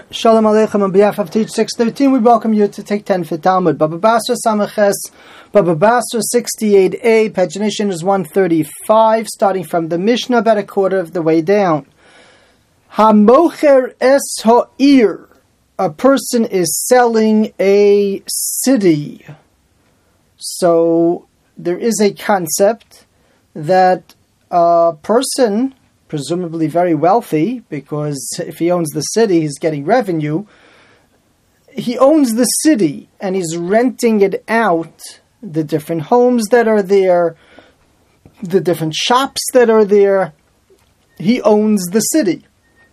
Shalom Aleichem. On behalf of Teach 613, we welcome you to take 10 for Talmud. Baba Basra Samaches, Baba Basra 68a, pagination is 135, starting from the Mishnah, about a quarter of the way down. Hamocher es ha'ir, a person is selling a city. So there is a concept that a person, presumably very wealthy, because if he owns the city, he's getting revenue. He owns the city and he's renting it out, the different homes that are there, the different shops that are there. He owns the city.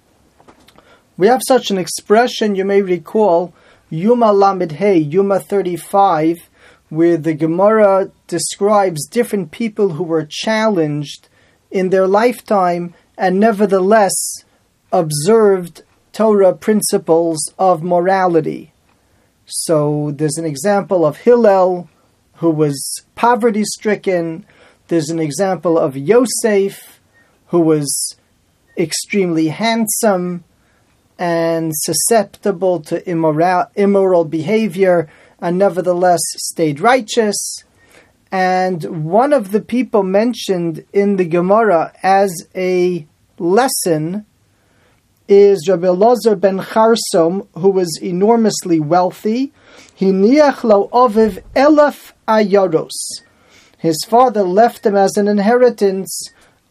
We have such an expression, you may recall, Yuma Lamed Hey, Yuma 35, where the Gemara describes different people who were challenged in their lifetime and nevertheless observed Torah principles of morality. So there's an example of Hillel, who was poverty-stricken. There's an example of Yosef, who was extremely handsome and susceptible to immoral behavior, and nevertheless stayed righteous. And one of the people mentioned in the Gemara as a lesson is Rabbi Elazar ben Charsom, who was enormously wealthy. Hiniach lo aviv elef ayaros. His father left him as an inheritance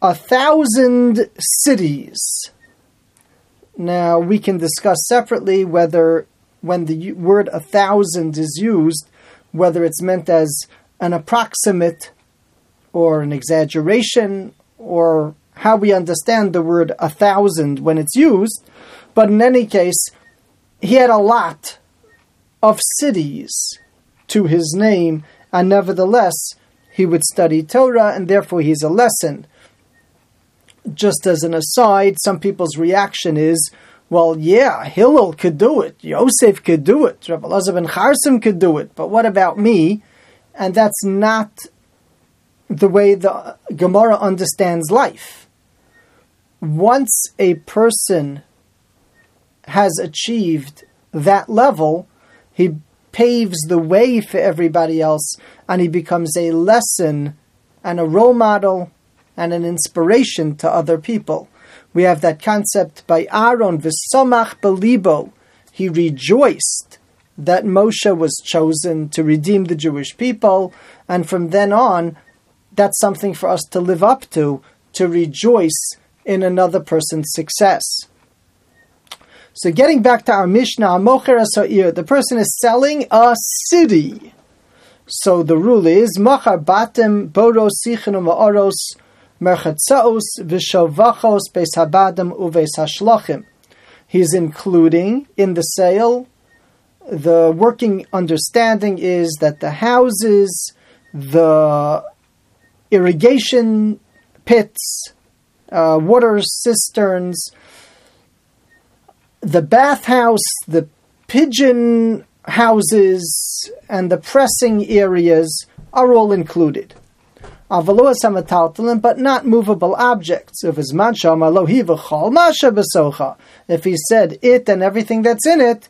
1,000 cities. Now we can discuss separately whether when the word 1,000 is used, whether it's meant as an approximate or an exaggeration, or how we understand the word 1,000 when it's used. But in any case, he had a lot of cities to his name, and nevertheless, he would study Torah, and therefore he's a lesson. Just as an aside, some people's reaction is, well, yeah, Hillel could do it, Yosef could do it, Rabbi Elazar ben Charsom could do it, but what about me? And that's not the way the Gemara understands life. Once a person has achieved that level, he paves the way for everybody else, and he becomes a lesson and a role model and an inspiration to other people. We have that concept by Aaron, v'samach belibo. He rejoiced that Moshe was chosen to redeem the Jewish people, and from then on, that's something for us to live up to rejoice in another person's success. So getting back to our Mishnah, Mocher es ha'ir, the person is selling a city. So the rule is, Machar batim boros sichenu ma'oros merchatzaos v'shovachos beis habadim uveis hashlachim. He's including in the sale. The working understanding is that the houses, the irrigation pits, water cisterns, the bathhouse, the pigeon houses, and the pressing areas are all included. But not movable objects. If he said it and everything that's in it,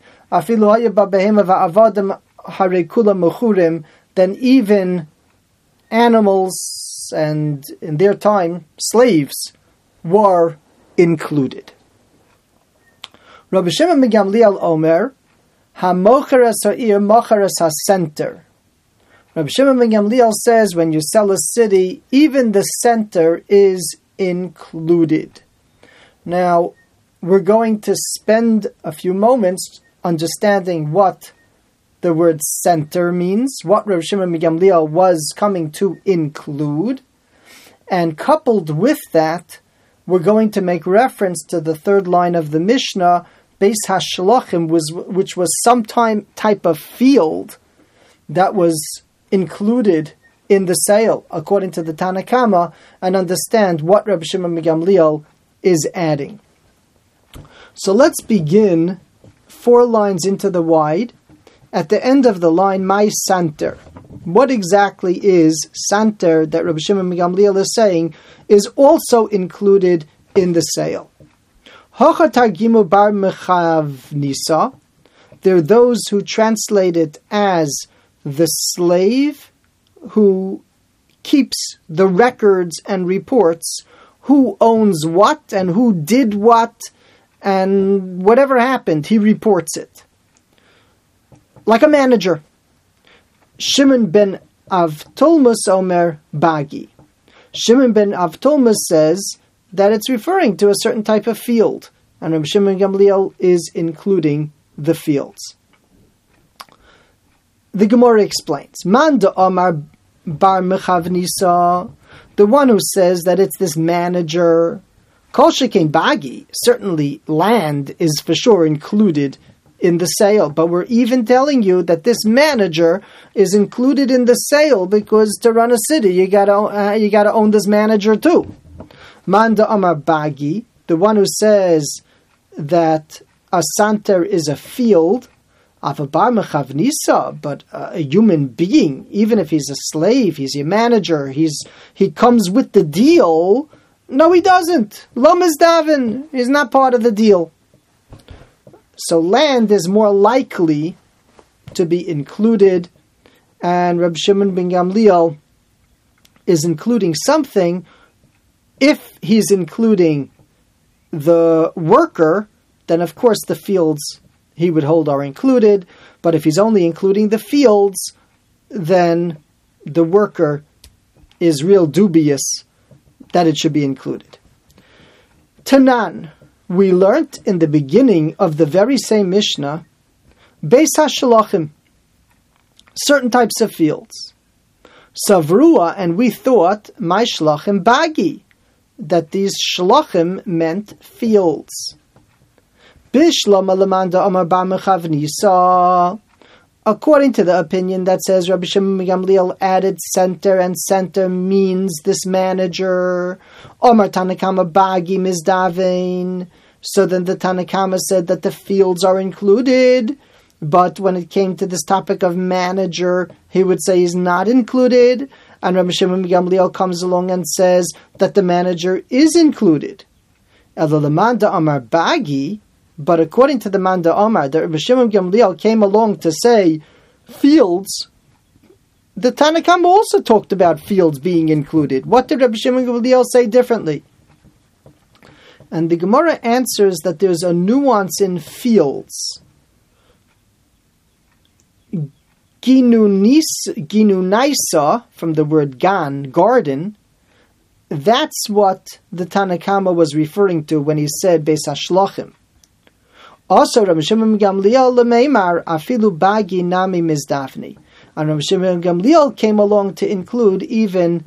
then even animals and, in their time, slaves were included. Rabbi Shimon ben Gamliel Omer, hamocher es ha'ir mocher es ha'center. Rabbi Shimon ben Gamliel says when you sell a city, even the center is included. Now, we're going to spend a few moments understanding what the word center means, what Rabbi Shimon ben Gamliel was coming to include, and coupled with that, we're going to make reference to the third line of the Mishnah, Beis HaShlachim, which was some type of field that was included in the sale, according to the Tanna Kama, and understand what Rabbi Shimon ben Gamliel is adding. So let's begin 4 lines into the wide. At the end of the line, my santer. What exactly is santer that Rabbi Shimon ben Gamliel is saying is also included in the sale? Hochatargimu bar mechavnisa. There are those who translate it as the slave who keeps the records and reports who owns what and who did what, and whatever happened, he reports it. Like a manager. Shimon ben Avtolmus Omer Bagi. Shimon ben Avtolmus says that it's referring to a certain type of field, and Rabbi Shimon Gamliel is including the fields. The Gemara explains, Man da Omar bar mechavnisa, the one who says that it's this manager. Kol shekain bagi, certainly land is for sure included in the sale, but we're even telling you that this manager is included in the sale because to run a city you gotta own this manager too. Man da Omar bagi, the one who says that a santer is a field, avabar mechavnisa, but a human being, even if he's a slave, he's a manager, he comes with the deal. No, he doesn't. Lo mizdavin, he's not part of the deal. So land is more likely to be included, and Rabbi Shimon ben Gamliel is including something. If he's including the worker, then of course the fields he would hold are included, but if he's only including the fields, then the worker is real dubious that it should be included. Tanan, we learnt in the beginning of the very same Mishnah, Beis HaShalachim, certain types of fields. Savrua, and we thought, my shlachim bagi, that these shlachim meant fields. According to the opinion that says Rabbi Shimon ben Gamliel added center, and center means this manager. Omar Tanakama bagi mizdavein. So then the Tanakama said that the fields are included, but when it came to this topic of manager, he would say he's not included. And Rabbi Shimon ben Gamliel comes along and says that the manager is included. Elalamanda Omar bagi. But according to the Manda Omar, that Rabbi Shimon Gamliel came along to say fields, the Tanakama also talked about fields being included. What did Rabbi Shimon Gamliel say differently? And the Gemara answers that there's a nuance in fields. Ginunaisa, from the word gan, garden, that's what the Tanakama was referring to when he said Beis HaShlachim. Also, Rabbi Shimon Gamliel lemeimar afilu bagi nami mizdafni, and Rabbi Shimon Gamliel came along to include even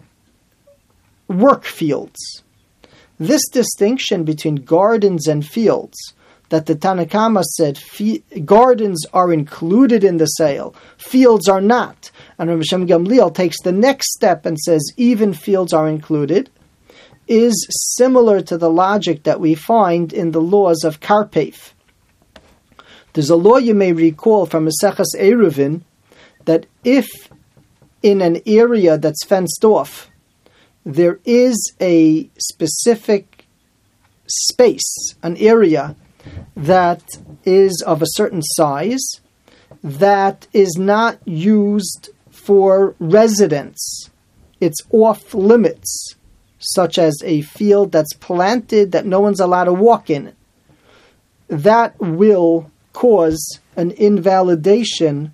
work fields. This distinction between gardens and fields, that the Tanakama said gardens are included in the sale, fields are not, and Rabbi Shimon Gamliel takes the next step and says even fields are included, is similar to the logic that we find in the laws of Karpef. There's a law you may recall from Maseches Eruvin that if in an area that's fenced off, there is a specific space, an area that is of a certain size, that is not used for residence, it's off limits, such as a field that's planted that no one's allowed to walk in, that will cause an invalidation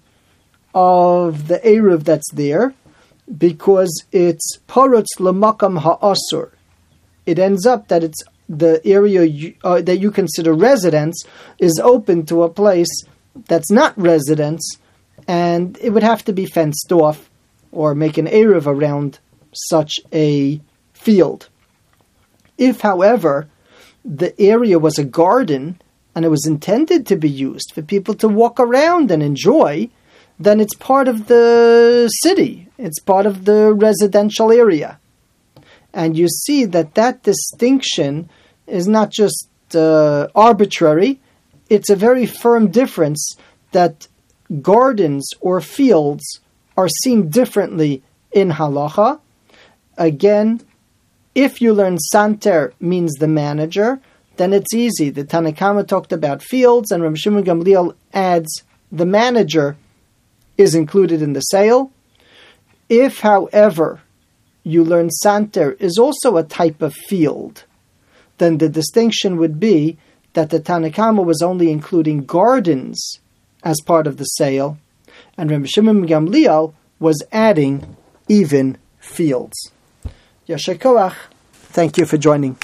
of the Eruv that's there, because it's parutz lemakam ha'asur. It ends up that it's the area that you consider residence is open to a place that's not residence, and it would have to be fenced off or make an Eruv around such a field. If, however, the area was a garden and it was intended to be used for people to walk around and enjoy, then it's part of the city. It's part of the residential area. And you see that distinction is not just arbitrary. It's a very firm difference that gardens or fields are seen differently in halacha. Again, if you learn santer means the manager, then it's easy. The Tanna Kamma talked about fields, and Rabbi Shimon Gamliel adds the manager is included in the sale. If, however, you learn Santer is also a type of field, then the distinction would be that the Tanna Kamma was only including gardens as part of the sale, and Rabbi Shimon Gamliel was adding even fields. Yasher Koach. Thank you for joining.